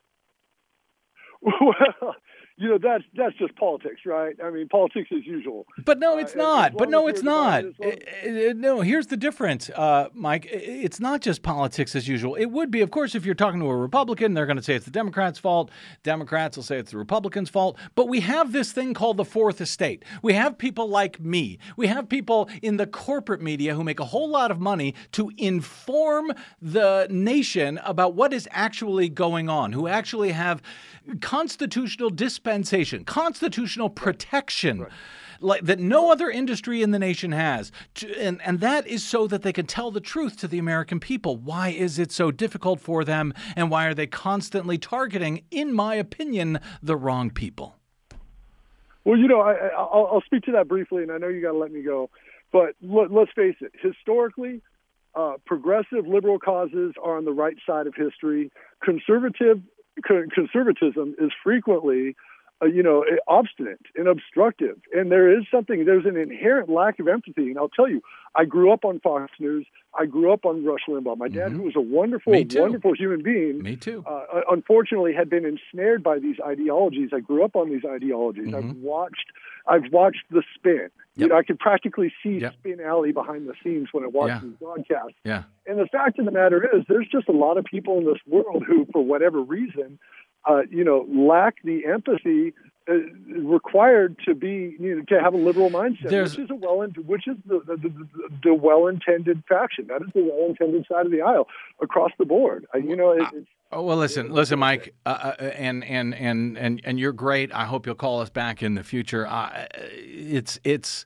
Well, you know, that's that's just politics, right? I mean, politics as usual. But no, it's Uh, not. as But long no, as it's we're not. divided, as long as- Uh, uh, No, here's the difference, uh, Mike. I- It's not just politics as usual. It would be, of course, if you're talking to a Republican, they're going to say it's the Democrats' fault. Democrats will say it's the Republicans' fault. But we have this thing called the fourth estate. We have people like me. We have people in the corporate media who make a whole lot of money to inform the nation about what is actually going on, who actually have constitutional dispensation, constitutional protection. Right. Like that no other industry in the nation has. And, and that is so that they can tell the truth to the American people. Why is it so difficult for them? And why are they constantly targeting, in my opinion, the wrong people? Well, you know, I, I'll, I'll speak to that briefly, and I know you got to let me go. But let, let's face it, historically, uh, progressive liberal causes are on the right side of history. Conservative conservatism is frequently Uh, you know, obstinate and obstructive. And there is something, there's an inherent lack of empathy. And I'll tell you, I grew up on Fox News. I grew up on Rush Limbaugh. My dad, Mm-hmm. who was a wonderful, wonderful human being. Me too. Uh, unfortunately, had been ensnared by these ideologies. I grew up on these ideologies. Mm-hmm. I've watched, I've watched the spin. Yep. You know, I could practically see Yep. Spin Alley behind the scenes when I watch Yeah. these broadcasts. Yeah. And the fact of the matter is, there's just a lot of people in this world who, for whatever reason, uh, you know, lack the empathy uh, required to be, you know, to have a liberal mindset, There's, which is a well, which is the the, the, the well-intended faction. That is the well-intended side of the aisle across the board. Uh, you know, it, it's. Oh, well, listen, listen, Mike, uh, and, and and and and you're great. I hope you'll call us back in the future. Uh, it's it's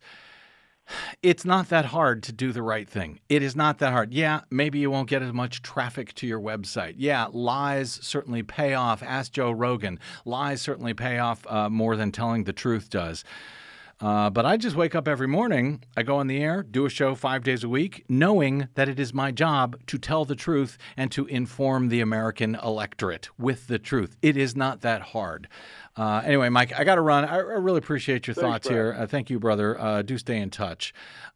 it's not that hard to do the right thing. It is not that hard. Yeah, maybe you won't get as much traffic to your website. Yeah, lies certainly pay off. Ask Joe Rogan. Lies certainly pay off uh, more than telling the truth does. Uh, but I just wake up every morning, I go on the air, do a show five days a week, knowing that it is my job to tell the truth and to inform the American electorate with the truth. It is not that hard. Uh, anyway, Mike, I got to run. I, I really appreciate your Thanks, thoughts Brad. here. Uh, thank you, brother. Uh, do stay in touch.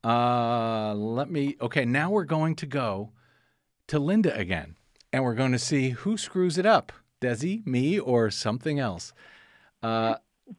Uh, let me, okay, now we're going to go to Linda again, and we're going to see who screws it up, Desi, me, or something else. Uh,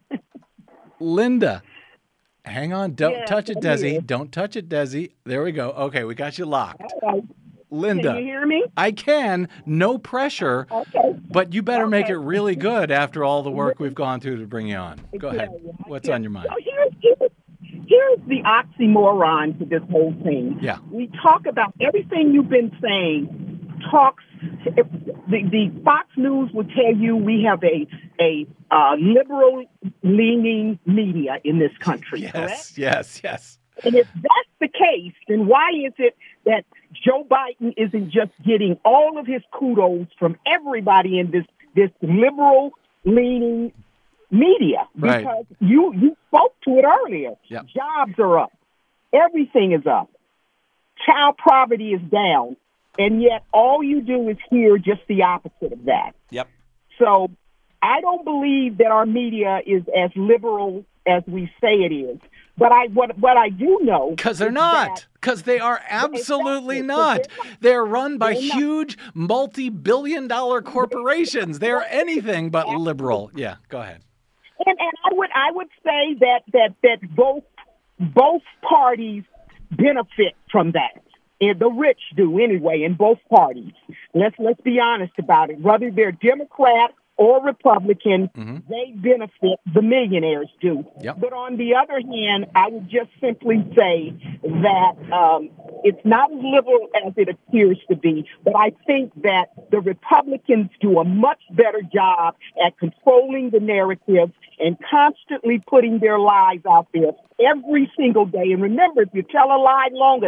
Linda. Hang on. Don't Yeah, touch it, I'm Desi. here. Don't touch it, Desi. There we go. Okay, we got you locked. All right. Linda. Can you hear me? I can. No pressure. Okay. But you better make Okay. it really good after all the work we've gone through to bring you on. Go ahead. Yeah, yeah. What's Yeah. on your mind? So here's, here's, here's the oxymoron to this whole thing. Yeah. We talk about everything you've been saying, talks, if the, the Fox News will tell you we have a, a uh, liberal-leaning media in this country, Yes, correct? yes, yes. And if that's the case, then why is it that Joe Biden isn't just getting all of his kudos from everybody in this this liberal leaning media? Right. Because you you spoke to it earlier. Yep. Jobs are up. Everything is up. Child poverty is down. And yet all you do is hear just the opposite of that. Yep. So I don't believe that our media is as liberal as we say it is. But I what what I do know Because they're is not. that- Because they are absolutely Exactly. not. They're not. They're run by They're not. huge multi-billion dollar corporations. They're anything but liberal. Yeah, go ahead. And, and I would I would say that that that both both parties benefit from that. And the rich do anyway in both parties. Let's let's be honest about it. Whether they're Democrat or Republican, Mm-hmm. they benefit, the millionaires do. Yep. But on the other hand, I would just simply say that um, it's not as liberal as it appears to be, but I think that the Republicans do a much better job at controlling the narrative and constantly putting their lies out there every single day. And remember, if you tell a lie long enough,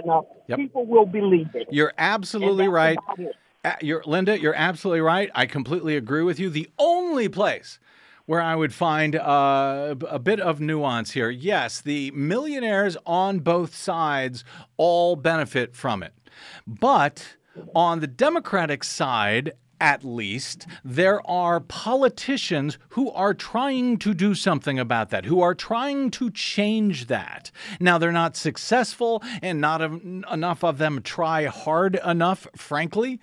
Yep. people will believe it. You're absolutely And that's right. about it. Uh, You're, Linda, you're absolutely right. I completely agree with you. The only place where I would find uh, a bit of nuance here, yes, the millionaires on both sides all benefit from it. But on the Democratic side, at least, there are politicians who are trying to do something about that, who are trying to change that. Now, they're not successful, and not en- enough of them try hard enough, frankly.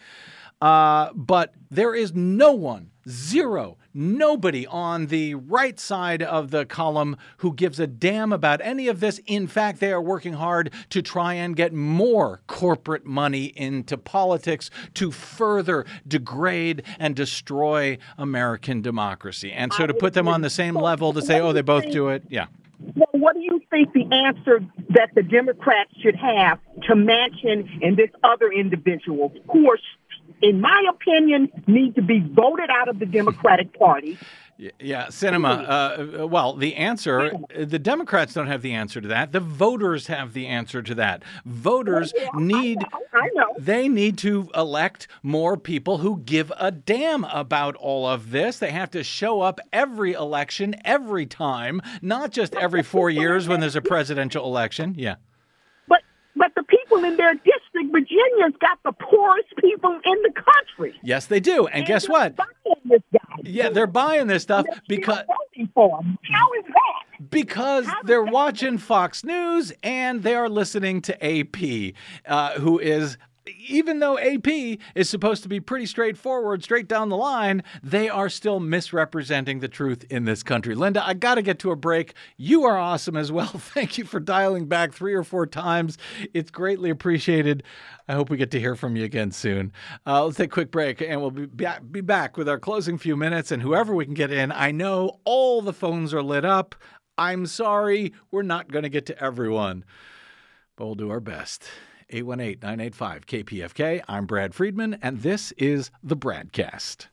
Uh, but there is no one, zero, nobody on the right side of the column who gives a damn about any of this. In fact, they are working hard to try and get more corporate money into politics to further degrade and destroy American democracy. And so to put them on the same level to say, oh, they both do it, yeah. Well, what do you think the answer that the Democrats should have to Manchin and this other individual who are, in my opinion, need to be voted out of the Democratic Party? Yeah, Cinema. Uh, well, the answer, the Democrats don't have the answer to that. The voters have the answer to that. Voters Yeah, need, I know, I know. they need to elect more people who give a damn about all of this. They have to show up every election, every time, not just every four years when there's a presidential election. Yeah. But but the people in their district, Virginia's got the poorest people in the country. Yes, they do. And, And guess they're what? buying this guy. Yeah, they're buying this stuff They're because still voting for him. How is that? Because they're watching Fox News and they are listening to A P, uh, who is, even though A P is supposed to be pretty straightforward, straight down the line, they are still misrepresenting the truth in this country. Linda, I got to get to a break. You are awesome as well. Thank you for dialing back three or four times. It's greatly appreciated. I hope we get to hear from you again soon. Uh, let's take a quick break, and we'll be, ba- be back with our closing few minutes, and whoever we can get in. I know all the phones are lit up. I'm sorry, we're not going to get to everyone, but we'll do our best. eight one eight, nine eight five, K P F K. I'm Brad Friedman, and this is the Bradcast.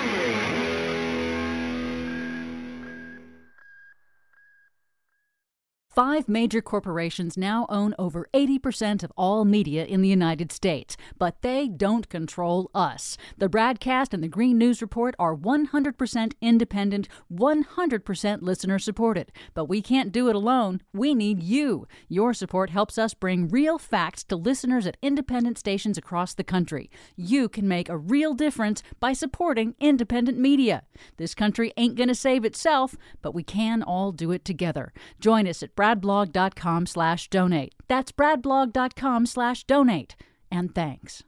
Five major corporations now own over eighty percent of all media in the United States, but they don't control us. The Bradcast and the Green News Report are one hundred percent independent, one hundred percent listener-supported. But we can't do it alone. We need you. Your support helps us bring real facts to listeners at independent stations across the country. You can make a real difference by supporting independent media. This country ain't going to save itself, but we can all do it together. Join us at bradblog.com slash donate. That's bradblog.com slash donate. And thanks.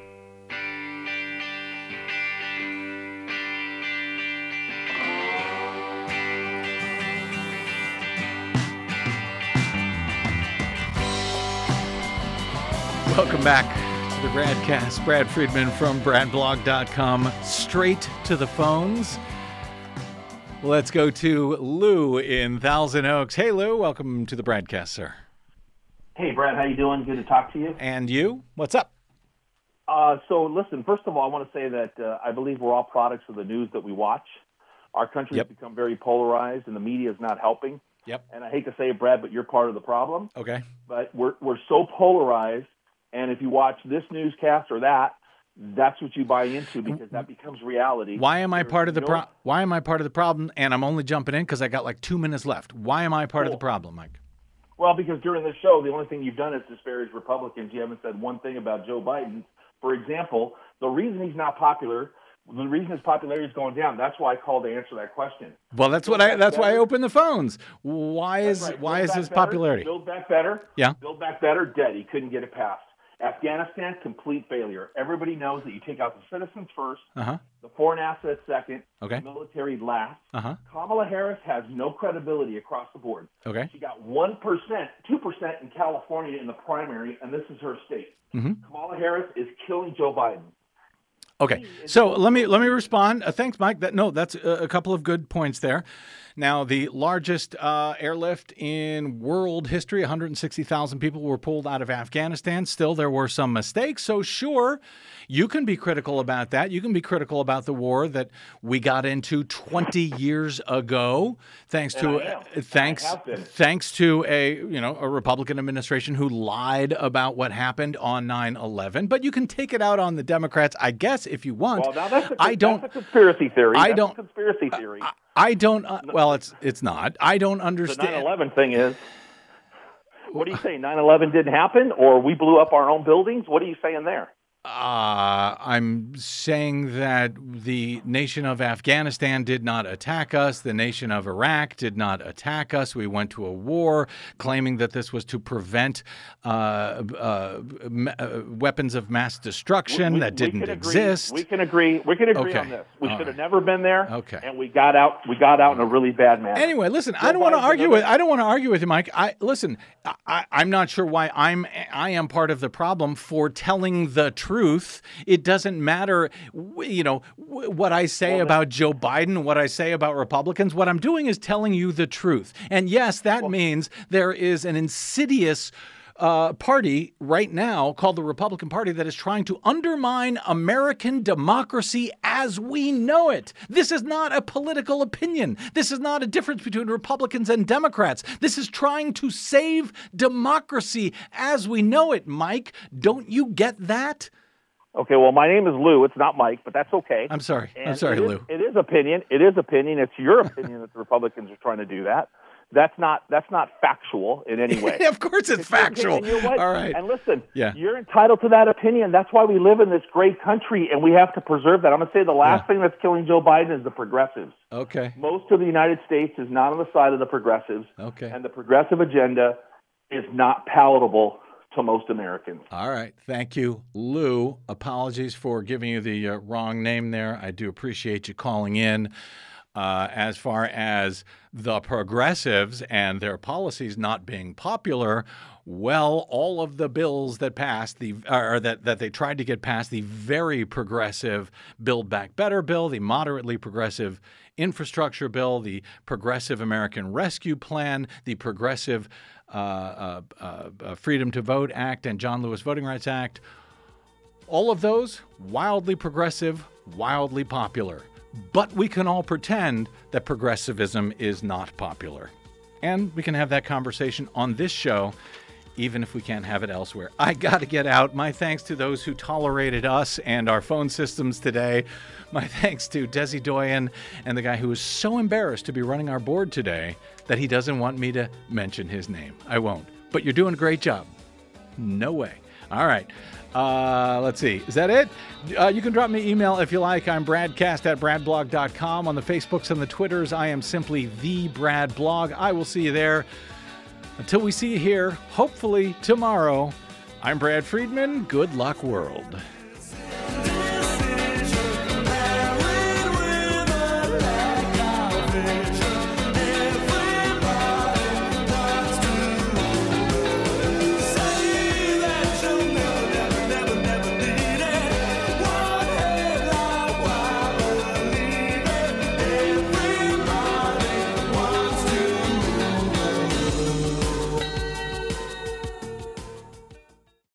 Welcome back to the Bradcast. Brad Friedman from bradblog dot com. Straight to the phones. Let's go to Lou in Thousand Oaks. Hey, Lou. Welcome to the Bradcast, sir. Hey, Brad. How you doing? Good to talk to you. And you? What's up? Uh, so, listen, first of all, I want to say that uh, I believe we're all products of the news that we watch. Our country Yep. has become very polarized, and the media is not helping. Yep. And I hate to say it, Brad, but you're part of the problem. Okay. But we're we're so polarized, and if you watch this newscast or that, that's what you buy into because that becomes reality. Why am I There's part of the no- pro- Why am I part of the problem? And I'm only jumping in because I got like two minutes left. Why am I part of the problem, Mike? Well, because during this show, the only thing you've done is disparage Republicans. You haven't said one thing about Joe Biden. For example, the reason he's not popular, the reason his popularity is going down, that's why I called to answer that question. Well, that's what I. That's why I opened the phones. Why is That's right. why Build is Back his Better, popularity? Build Back Better. Yeah. Build Back Better, dead. He couldn't get it passed. Afghanistan, complete failure. Everybody knows that you take out the citizens first, Uh huh. the foreign assets second, Okay. the military last. Uh huh. Kamala Harris has no credibility across the board. Okay. She got one percent, two percent in California in the primary, and this is her state. Mm-hmm. Kamala Harris is killing Joe Biden. Okay, so let me let me respond. Uh, thanks, Mike. That no, that's a, a couple of good points there. Now, the largest uh, airlift in world history, one hundred sixty thousand people were pulled out of Afghanistan. Still, there were some mistakes. So, sure, you can be critical about that. You can be critical about the war that we got into twenty years ago, thanks And to I am. thanks I have been. thanks to a you know a Republican administration who lied about what happened on nine eleven. But you can take it out on the Democrats, I guess, if you want. Well, now that's a, I don't. that's a conspiracy theory. I That's don't- a conspiracy theory. I, I don't. Uh, well, it's it's not. I don't the understand. nine eleven thing is, what do you say? nine eleven didn't happen, or we blew up our own buildings? What are you saying there? Uh, I'm saying that the nation of Afghanistan did not attack us. The nation of Iraq did not attack us. We went to a war claiming that this was to prevent uh, uh, m- uh, weapons of mass destruction We- that we didn't can agree- exist. We can agree. We can agree Okay. on this. We All should have right. never been there. Okay. And we got out. We got out in a really bad manner. Anyway, listen, Joe I don't want to Biden's argue another- with I don't want to argue with you, Mike. I listen, I, I'm not sure why I'm I am part of the problem for telling the truth. It doesn't matter, w- you know, w- what I say about Joe Biden, what I say about Republicans. What I'm doing is telling you the truth. And yes, that means there is an insidious Uh, party right now called the Republican Party that is trying to undermine American democracy as we know it. This is not a political opinion. This is not a difference between Republicans and Democrats. This is trying to save democracy as we know it, Mike. Don't you get that? Okay, well, my name is Lou. It's not Mike, but that's okay. I'm sorry. I'm And sorry, it is- Lou. It is opinion. It is opinion. It's your opinion that the Republicans are trying to do that. That's not that's not factual in any way. Of course it's factual. And you know what? All right. And listen, Yeah. you're entitled to that opinion. That's why we live in this great country, and we have to preserve that. I'm going to say the last Yeah. thing that's killing Joe Biden is the progressives. Okay. Most of the United States is not on the side of the progressives, Okay. and the progressive agenda is not palatable to most Americans. All right. Thank you, Lou. Apologies for giving you the uh, wrong name there. I do appreciate you calling in. Uh, as far as the progressives and their policies not being popular, well, all of the bills that passed, the or that, that they tried to get passed, the very progressive Build Back Better bill, the moderately progressive infrastructure bill, the progressive American Rescue Plan, the progressive uh, uh, uh, uh, Freedom to Vote Act and John Lewis Voting Rights Act, all of those wildly progressive, wildly popular. But we can all pretend that progressivism is not popular. And we can have that conversation on this show, even if we can't have it elsewhere. I got to get out. My thanks to those who tolerated us and our phone systems today. My thanks to Desi Doyen and the guy who is so embarrassed to be running our board today that he doesn't want me to mention his name. I won't. But you're doing a great job. No way. All right. Uh, let's see. Is that it? Uh, you can drop me an email if you like. I'm Bradcast at brad blog dot com. On the Facebooks and the Twitters, I am simply the Brad Blog. I will see you there. Until we see you here, hopefully tomorrow, I'm Brad Friedman. Good luck, world.